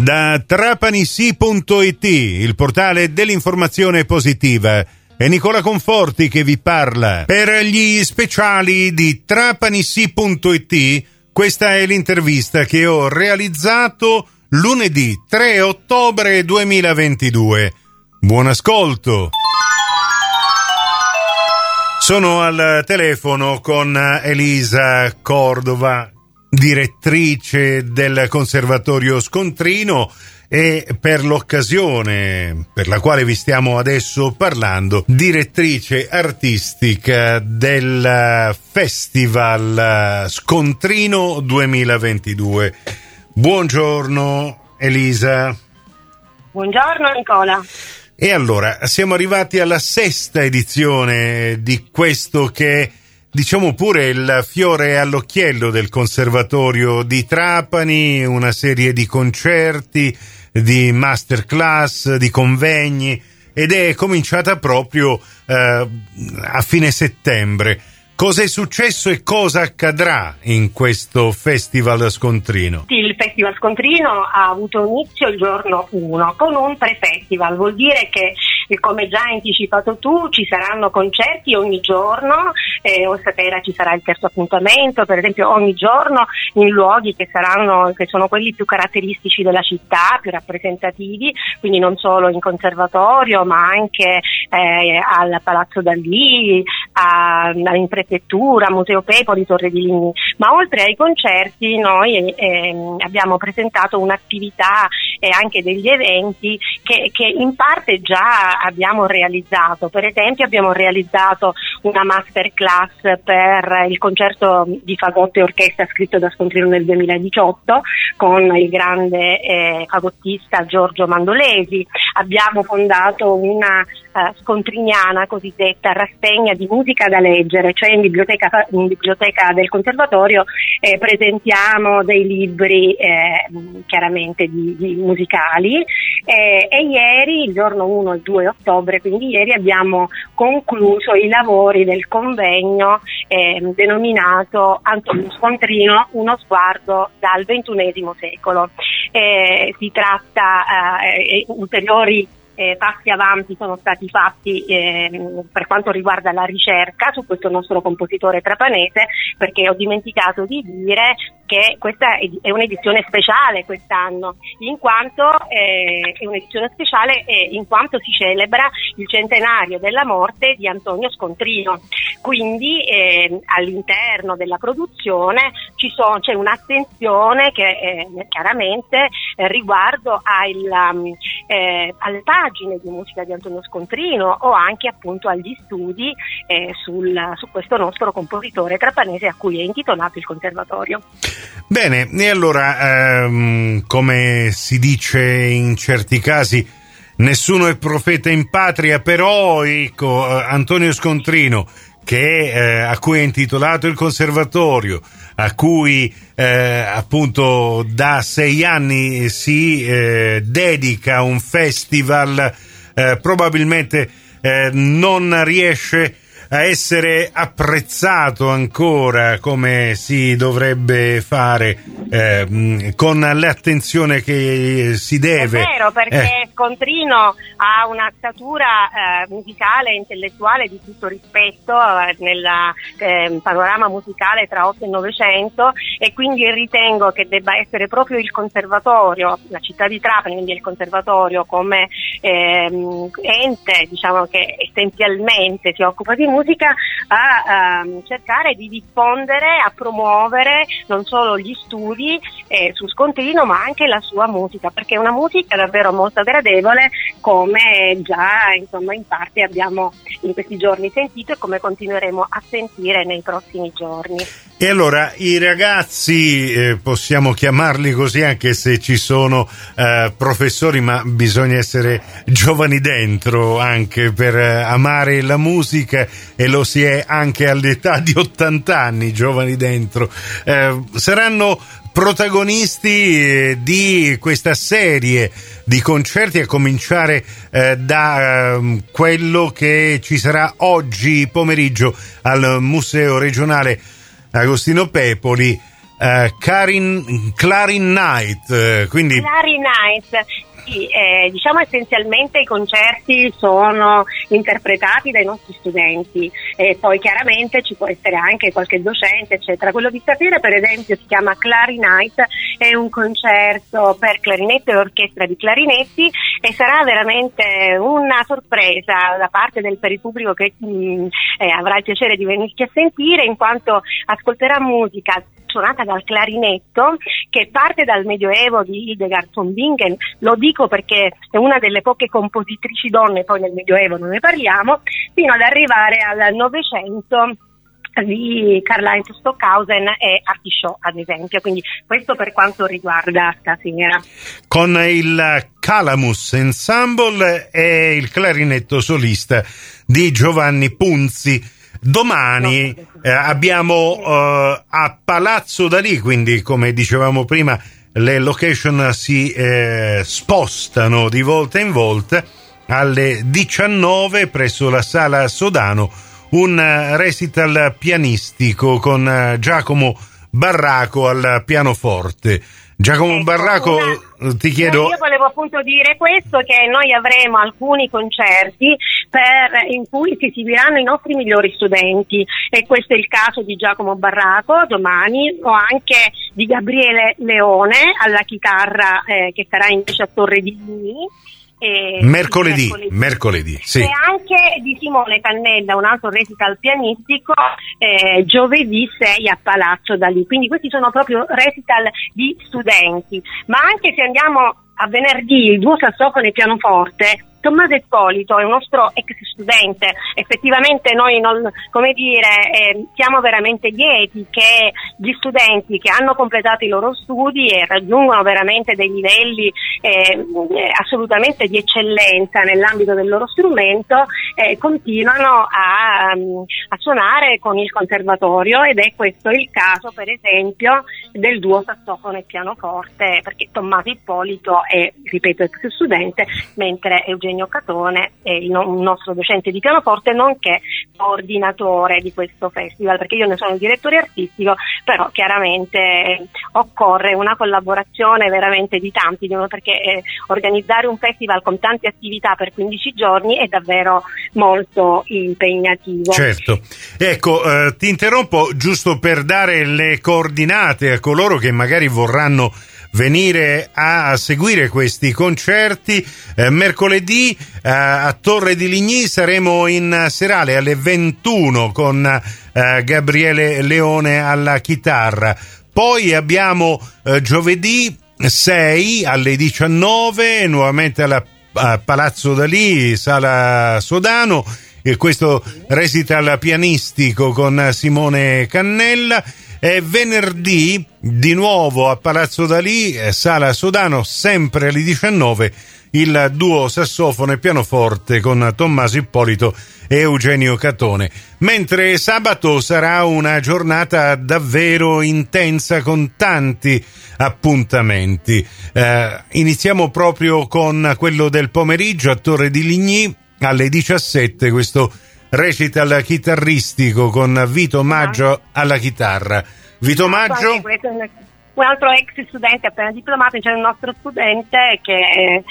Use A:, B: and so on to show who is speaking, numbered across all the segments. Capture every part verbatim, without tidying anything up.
A: Da trapanissi punto it, il portale dell'informazione positiva, è Nicola Conforti che vi parla. Per gli speciali di trapanissi punto it, questa è l'intervista che ho realizzato lunedì tre ottobre duemilaventidue. Buon ascolto. Sono al telefono con Elisa Cordova, direttrice del Conservatorio Scontrino e per l'occasione per la quale vi stiamo adesso parlando, direttrice artistica del Festival Scontrino duemilaventidue. Buongiorno Elisa.
B: Buongiorno Nicola.
A: E allora, siamo arrivati alla sesta edizione di questo che diciamo pure il fiore all'occhiello del Conservatorio di Trapani, una serie di concerti, di masterclass, di convegni, ed è cominciata proprio eh, a fine settembre. Cosa è successo e cosa accadrà in questo Festival Scontrino?
B: Sì, il Festival Scontrino ha avuto inizio il giorno uno con un pre-festival, vuol dire che, come già hai anticipato tu, ci saranno concerti ogni giorno, eh, stasera ci sarà il terzo appuntamento, per esempio ogni giorno in luoghi che saranno che sono quelli più caratteristici della città, più rappresentativi, quindi non solo in conservatorio ma anche eh, al Palazzo Dalì, a, in prefettura, Museo Pepoli, Torre di Ligny. Ma oltre ai concerti noi eh, abbiamo presentato un'attività e anche degli eventi che, che in parte già abbiamo realizzato. Per esempio abbiamo realizzato una masterclass per il concerto di fagotto e orchestra scritto da Scontrino nel duemiladiciotto con il grande eh, fagottista Giorgio Mandolesi. Abbiamo fondato una uh, scontriniana cosiddetta rassegna di musica da leggere, cioè in biblioteca, in biblioteca del conservatorio eh, presentiamo dei libri eh, chiaramente di, di musicali eh, e ieri, il giorno uno e due ottobre, quindi ieri abbiamo concluso i lavori del convegno eh, denominato Antonio Scontrino, uno sguardo dal ventunesimo secolo. Eh, si tratta eh, ulteriori Eh, passi avanti sono stati fatti eh, per quanto riguarda la ricerca su questo nostro compositore trapanese, perché ho dimenticato di dire che questa è un'edizione speciale quest'anno, in quanto eh, è un'edizione speciale eh, in quanto si celebra il centenario della morte di Antonio Scontrino. Quindi eh, all'interno della produzione ci sono, c'è un'attenzione che eh, chiaramente eh, riguardo al, um, eh, alle pagine di musica di Antonio Scontrino o anche appunto agli studi eh, sul, su questo nostro compositore trapanese a cui è intitolato il conservatorio.
A: Bene, e allora ehm, come si dice in certi casi, nessuno è profeta in patria, però ecco, Antonio Scontrino, che eh, a cui è intitolato il conservatorio, a cui eh, appunto da sei anni si eh, dedica un festival, eh, probabilmente eh, non riesce a essere apprezzato ancora come si dovrebbe fare, eh, con l'attenzione che si deve.
B: È vero, perché
A: eh.
B: Scontrino ha una statura eh, musicale e intellettuale di tutto rispetto eh, nel eh, panorama musicale tra otto e novecento, e quindi ritengo che debba essere proprio il conservatorio, la città di Trapani, quindi il conservatorio come ehm, ente, diciamo, che essenzialmente si occupa di musica, a um, cercare di diffondere, a promuovere non solo gli studi eh, su Scontrino ma anche la sua musica, perché è una musica davvero molto gradevole, come già insomma in parte abbiamo in questi giorni sentito e come continueremo a sentire nei prossimi giorni.
A: E allora i ragazzi, eh, possiamo chiamarli così anche se ci sono eh, professori, ma bisogna essere giovani dentro anche per eh, amare la musica, e lo si è anche all'età di ottanta anni, giovani dentro. Eh, saranno protagonisti eh, di questa serie di concerti, a cominciare eh, da eh, quello che ci sarà oggi pomeriggio al Museo Regionale Agostino Pepoli, uh, Karin, Clarin Night, uh, quindi...
B: Clarin Night. Sì, eh, diciamo essenzialmente i concerti sono interpretati dai nostri studenti e poi chiaramente ci può essere anche qualche docente eccetera. Quello di stasera per esempio si chiama Clarin Night, è un concerto per clarinetto e orchestra di clarinetti e sarà veramente una sorpresa da parte del per il pubblico che mh, eh, avrà il piacere di venirci a sentire, in quanto ascolterà musica suonata dal clarinetto che parte dal Medioevo di Hildegard von Bingen. Lo dico perché è una delle poche compositrici donne, poi nel Medioevo non ne parliamo, fino ad arrivare al Novecento di Karl-Heinz Stockhausen e Artie Shaw ad esempio. Quindi questo per quanto riguarda stasera.
A: Con il Calamus Ensemble e il clarinetto solista di Giovanni Punzi. Domani eh, abbiamo eh, a Palazzo Dalì, quindi come dicevamo prima le location si eh, spostano di volta in volta, alle diciannove presso la Sala Sodano un recital pianistico con Giacomo Barraco al pianoforte. Giacomo ecco, Barraco, una... ti chiedo...
B: Io volevo appunto dire questo, che noi avremo alcuni concerti per, in cui si esibiranno i nostri migliori studenti, e questo è il caso di Giacomo Barraco domani, o anche di Gabriele Leone alla chitarra, eh, che sarà invece a Torre di Ligny. Eh,
A: mercoledì, mercoledì, mercoledì sì.
B: E anche di Simone Cannella, un altro recital pianistico, eh, giovedì sei a Palazzo Dalì. Quindi questi sono proprio recital di studenti. Ma anche se andiamo a venerdì, il duo sassofono e pianoforte, Tommaso Ippolito è un nostro ex studente. Effettivamente noi non, come dire, eh, siamo veramente lieti che gli studenti che hanno completato i loro studi e raggiungono veramente dei livelli eh, assolutamente di eccellenza nell'ambito del loro strumento eh, continuano a, a suonare con il conservatorio, ed è questo il caso per esempio del duo sassofono e pianoforte, perché Tommaso Ippolito è, ripeto, ex studente, mentre Eugenio Catone è il no- un nostro docente di pianoforte nonché coordinatore di questo festival, perché io ne sono il direttore artistico, però chiaramente eh, occorre una collaborazione veramente di tanti, perché eh, organizzare un festival con tante attività per quindici giorni è davvero molto impegnativo.
A: Certo, ecco, eh, ti interrompo giusto per dare le coordinate a coloro che magari vorranno venire a seguire questi concerti. Eh, mercoledì eh, a Torre di Ligny saremo in serale alle ventuno con eh, Gabriele Leone alla chitarra. Poi abbiamo eh, giovedì sei alle diciannove nuovamente alla a Palazzo Dalì, Sala Sodano, e questo recital pianistico con Simone Cannella. E venerdì di nuovo a Palazzo Dalì, Sala Sodano, sempre alle diciannove, il duo sassofono e pianoforte con Tommaso Ippolito e Eugenio Catone. Mentre sabato sarà una giornata davvero intensa con tanti appuntamenti. Eh, iniziamo proprio con quello del pomeriggio a Torre di Ligny alle diciassette, questo recital chitarristico con Vito Maggio alla chitarra. Vito Maggio?
B: Un altro ex studente appena diplomato, c'è un nostro studente che eh,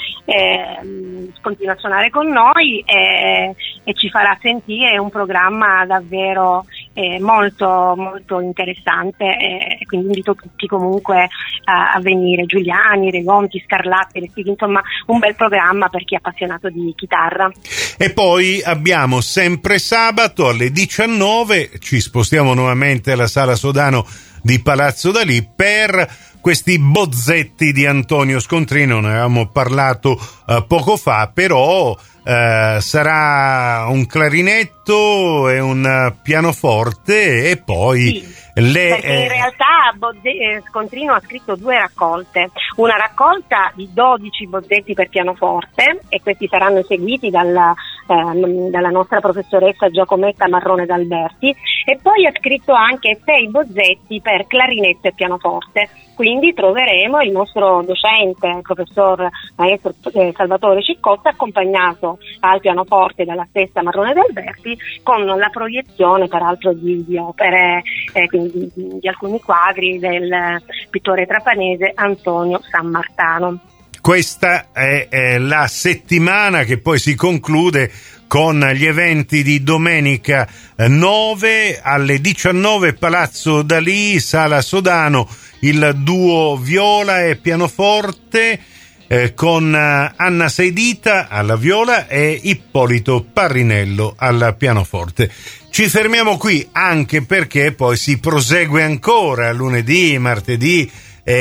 B: eh, continua a suonare con noi e, e ci farà sentire un programma davvero eh, molto molto interessante, e eh, quindi invito tutti comunque a, a venire, Giuliani, Regonti, Scarlatti, Respighi, insomma un bel programma per chi è appassionato di chitarra.
A: E poi abbiamo sempre sabato alle diciannove, ci spostiamo nuovamente alla Sala Sodano di Palazzo Dalì per questi bozzetti di Antonio Scontrino. Ne avevamo parlato uh, poco fa, però uh, sarà un clarinetto e un uh, pianoforte, e poi
B: sì,
A: le
B: perché in
A: eh...
B: realtà Bozze- eh, Scontrino ha scritto due raccolte, una raccolta di dodici bozzetti per pianoforte, e questi saranno eseguiti dalla ehm, dalla nostra professoressa Giacometta Marrone d'Alberti, e poi ha scritto anche sei bozzetti per clarinetto e pianoforte. Quindi troveremo il nostro docente, il professor maestro eh, Salvatore Ciccotta, accompagnato al pianoforte dalla stessa Marrone d'Alberti, con la proiezione peraltro di, di opere, eh, quindi di, di alcuni quadri del pittore trapanese Antonio Sammartano.
A: Questa è, è la settimana che poi si conclude con gli eventi di domenica nove alle diciannove, Palazzo Dalì, Sala Sodano, il duo viola e pianoforte eh, con Anna Seidita alla viola e Ippolito Parrinello al pianoforte. Ci fermiamo qui anche perché poi si prosegue ancora lunedì, martedì,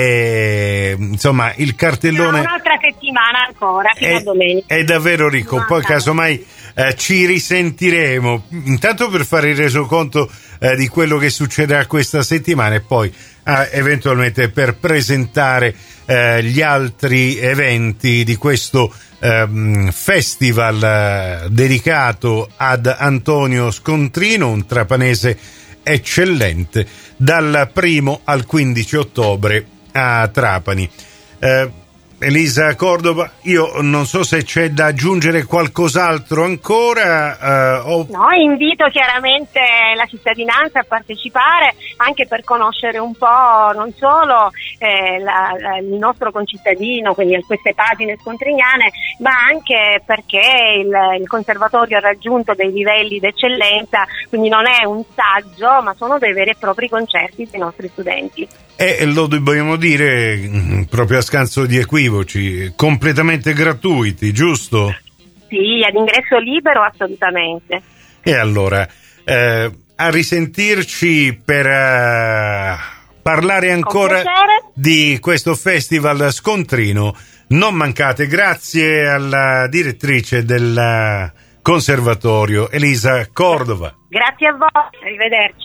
A: e, insomma il cartellone.
B: No, un'altra settimana ancora fino
A: è,
B: a domenica.
A: È davvero ricco. Poi casomai eh, ci risentiremo intanto per fare il resoconto eh, di quello che succederà questa settimana e poi eh, eventualmente per presentare eh, gli altri eventi di questo eh, festival eh, dedicato ad Antonio Scontrino, un trapanese eccellente, dal primo al quindici ottobre a Trapani. Eh, Elisa Cordova, io non so se c'è da aggiungere qualcos'altro ancora. Eh, o...
B: No, invito chiaramente la cittadinanza a partecipare anche per conoscere un po' non solo eh, la, la, il nostro concittadino, quindi queste pagine scontrignane, ma anche perché il, il conservatorio ha raggiunto dei livelli d'eccellenza, quindi non è un saggio, ma sono dei veri e propri concerti dei nostri studenti.
A: E lo dobbiamo dire proprio a scanso di equivoci, completamente gratuiti, giusto?
B: Sì, ad ingresso libero assolutamente.
A: E allora, eh, a risentirci per uh, parlare ancora di questo festival scontrino. Non mancate, grazie alla direttrice del conservatorio, Elisa Cordova.
B: Grazie a voi, arrivederci.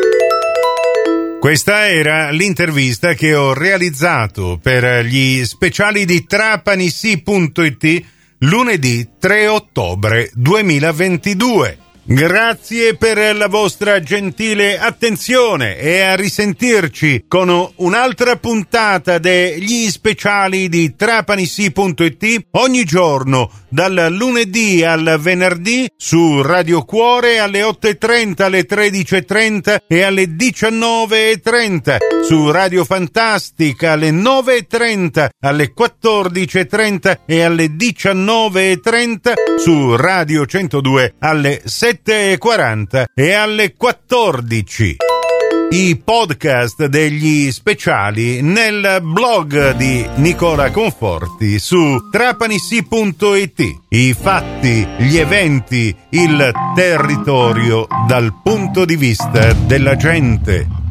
A: Questa era l'intervista che ho realizzato per gli speciali di Trapani Sì punto it lunedì tre ottobre duemilaventidue. Grazie per la vostra gentile attenzione e a risentirci con un'altra puntata degli speciali di Trapani Sì punto it ogni giorno dal lunedì al venerdì su Radio Cuore alle otto e trenta, alle tredici e trenta e alle diciannove e trenta, su Radio Fantastica alle nove e trenta, alle quattordici e trenta e alle diciannove e trenta, su Radio centodue alle sette e quaranta e alle quattordici. I podcast degli speciali nel blog di Nicola Conforti su Trapani Sì punto it. I fatti, gli eventi, il territorio dal punto di vista della gente.